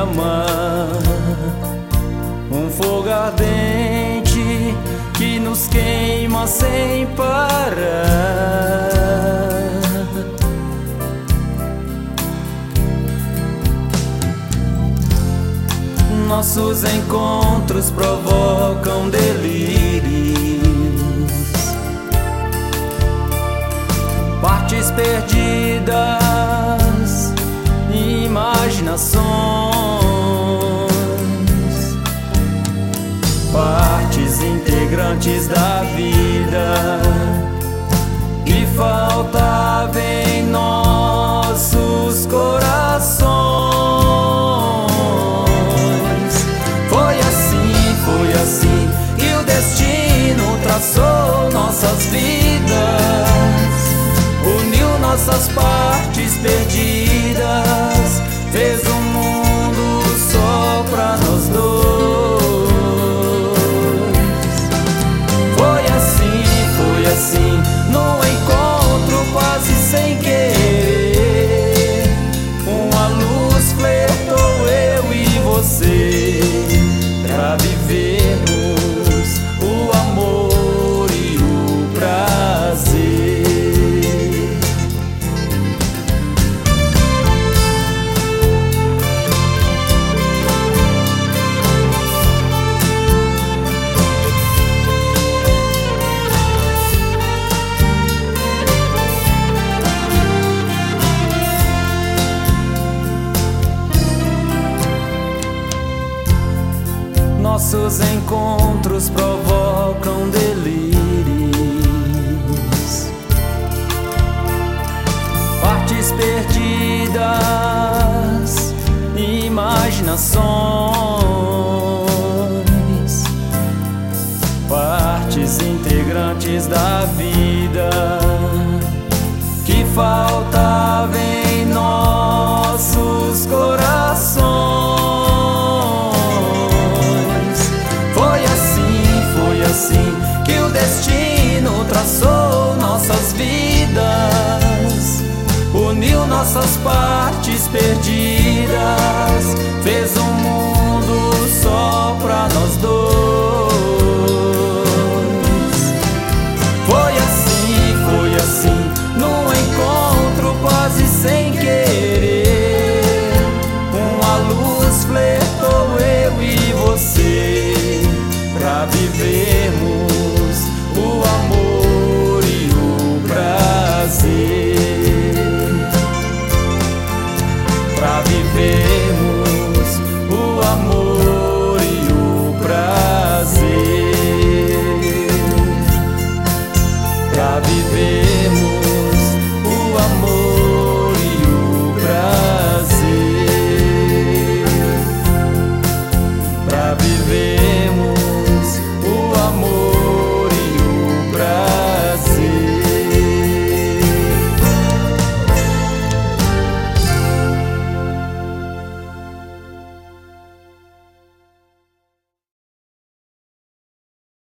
amar, um fogo ardente que nos queima sem parar. Nossos encontros provocam delírios, partes perdidas, imaginações, partes integrantes da vida que faltava em nossos corações. Foi assim que o destino traçou nossas vidas, uniu nossas partes perdidas, fez um mundo só pra nós dois. Foi assim, no encontro quase sem querer, uma luz flertou eu e você, pra vivermos o amor e o prazer. Nossos encontros provocam delírios, partes perdidas, imaginações, partes integrantes da vida que faltava em nossos corações. Assim que o destino traçou nossas vidas, uniu nossas partes perdidas, fez um mundo só pra nós dois. Foi assim, num encontro quase sem querer, uma luz flertou